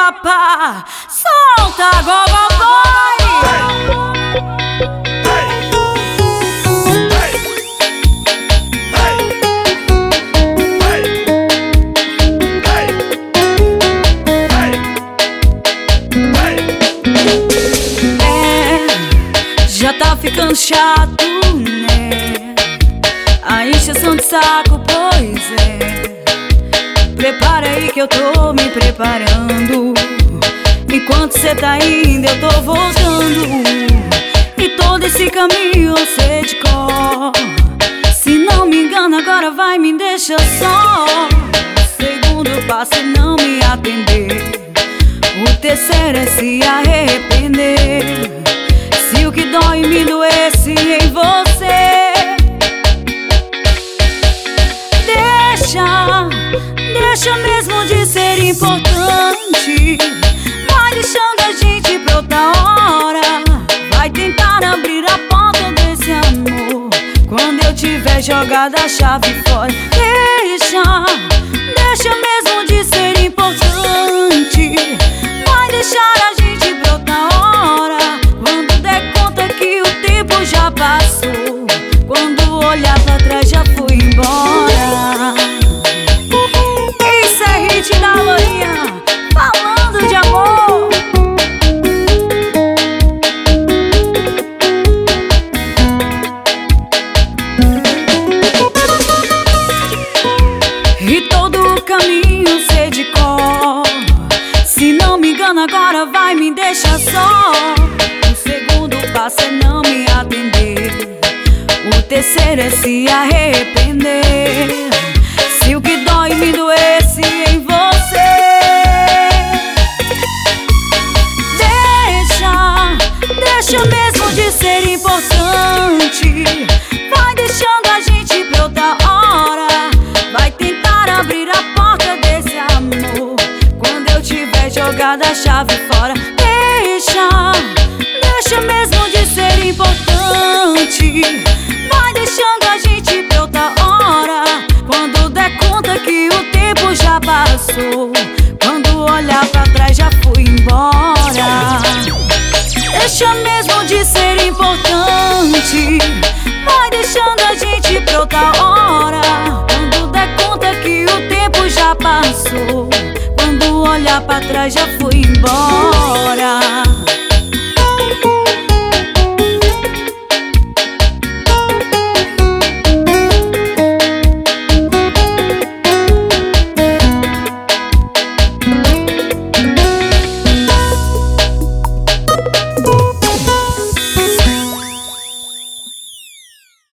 papá, solta gogoboy. Já tá ficando chato, né? A encheção de saco, pois é. Prepara aí que eu tô me preparando. Enquanto cê tá indo, eu tô voltando. E todo esse caminho eu sei de cor. Se não me engano, agora vai me deixar só. O segundo passo é não me atender. O terceiro é se arrepender. Se o que dói me doesse em você, deixa mesmo de ser importante. Vai deixando a gente pra outra hora. Vai tentar abrir a porta desse amor quando eu tiver jogado a chave fora. Deixa mesmo de ser importante. Vai deixar a gente pra outra hora quando der conta que o tempo já passou. Quando olhar pra trás já fui embora. Isso é hit da Lourinha, falando de amor. E todo o caminho sei de cor. Se não me engano, agora vai me deixar só. O segundo passo é não me atender. O terceiro é se arrepender. Se o que dói me doesse em você, deixa mesmo de ser importante. Vai deixando a gente pra outra hora. Vai tentar abrir a porta desse amor quando eu tiver jogado a chave fora. Deixa mesmo de ser importante. Vai deixando a gente pra outra hora quando der conta que o tempo já passou. Quando olhar pra trás já fui embora. Deixa mesmo de ser importante. Vai deixando a gente pra outra hora quando der conta que o tempo já passou. Quando olhar pra trás já fui embora.